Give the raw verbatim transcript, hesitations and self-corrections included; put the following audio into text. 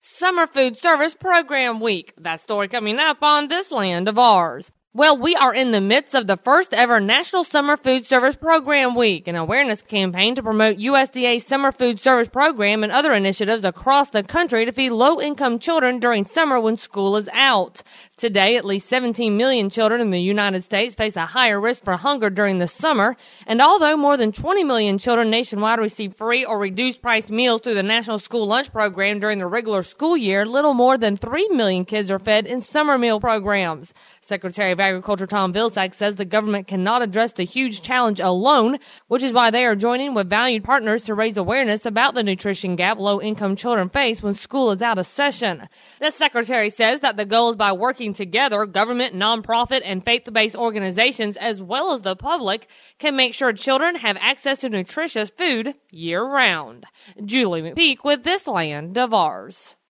Summer Food Service Program Week. That story coming up on This Land of Ours. Well, we are in the midst of the first ever National Summer Food Service Program Week, an awareness campaign to promote U S D A's Summer Food Service Program and other initiatives across the country to feed low-income children during summer when school is out. Today, at least seventeen million children in the United States face a higher risk for hunger during the summer, and although more than twenty million children nationwide receive free or reduced price meals through the National School Lunch Program during the regular school year, little more than three million kids are fed in summer meal programs. Secretary of Agriculture Tom Vilsack says the government cannot address the huge challenge alone, which is why they are joining with valued partners to raise awareness about the nutrition gap low-income children face when school is out of session. The secretary says that the goal is by working together, government, nonprofit, and faith-based organizations, as well as the public, can make sure children have access to nutritious food year-round. Julie McPeak with This Land of Ours.